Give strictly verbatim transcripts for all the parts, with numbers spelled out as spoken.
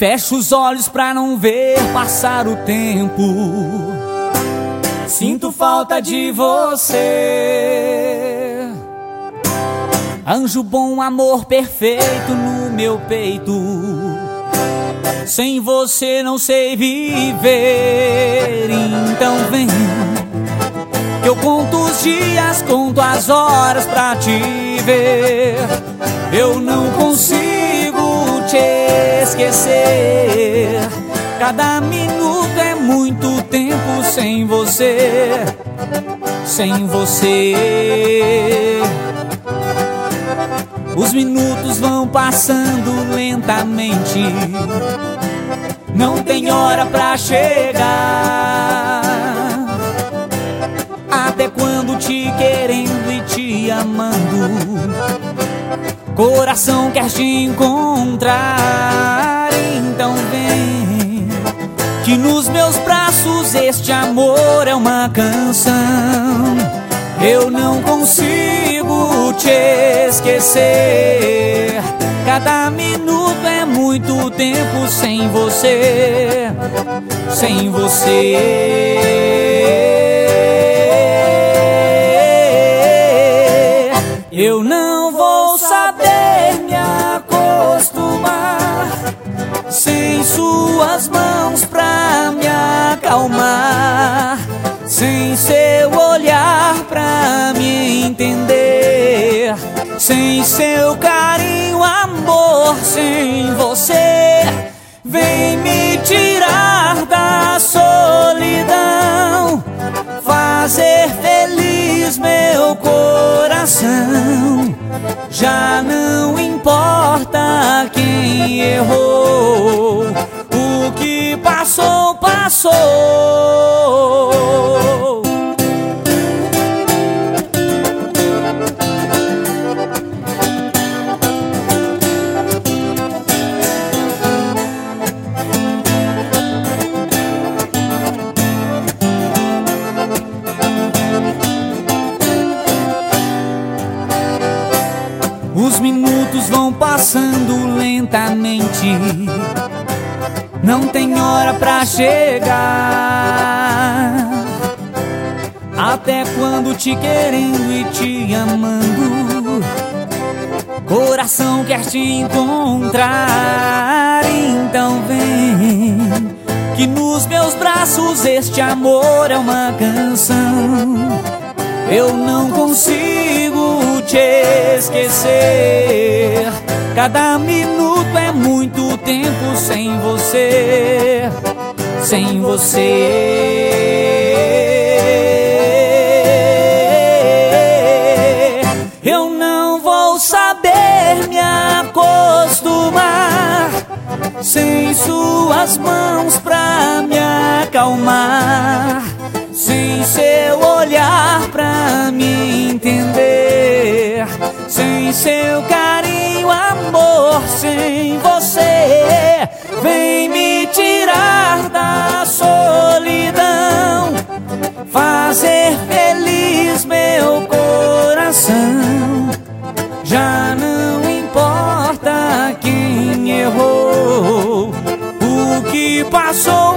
Fecho os olhos pra não ver passar o tempo. Sinto falta de você, anjo bom, amor perfeito no meu peito. Sem você não sei viver. Então vem, que eu conto os dias, conto as horas pra te ver. Eu não consigo te esquecer. Cada minuto é muito tempo sem você, sem você. Os minutos vão passando lentamente, não tem hora pra chegar. Até quando te querendo e te amando, coração quer te encontrar. Então vem, que nos meus braços este amor é uma canção. Eu não consigo te esquecer. Cada minuto é muito tempo sem você, sem você. Eu não vou saber me acostumar sem suas mãos pra me acalmar, sem seu olhar pra me entender, sem seu carinho, amor, sem você. Vem me tirar da solidão, fazer feliz meu coração. Já não importa quem errou, o que passou, passou. Os minutos vão passando lentamente, não tem hora pra chegar. Até quando te querendo e te amando, coração quer te encontrar. Então vem, que nos meus braços este amor é uma canção. Eu não consigo te esquecer. Cada minuto é muito tempo sem você, sem você. Eu não vou saber me acostumar sem suas mãos pra me acalmar, sem seu olhar pra me entender, sem seu carinho, amor, sem você. Vem me tirar da solidão, fazer feliz meu coração. Já não importa quem errou, o que passou,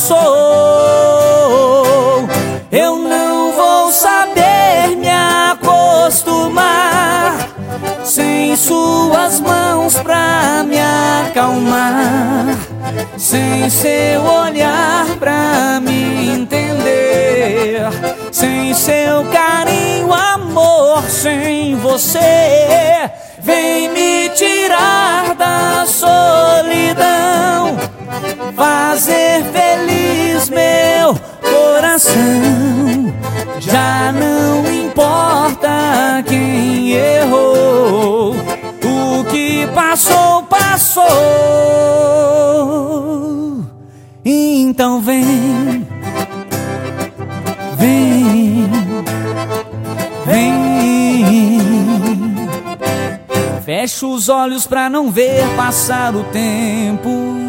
passou. Eu não vou saber me acostumar sem suas mãos pra me acalmar, sem seu olhar pra me entender, sem seu carinho, amor, sem você. Vem me tirar da solidão, fazer feliz meu coração. Já não importa quem errou, o que passou, passou. Então vem, vem, vem. Fecho os olhos pra não ver passar o tempo.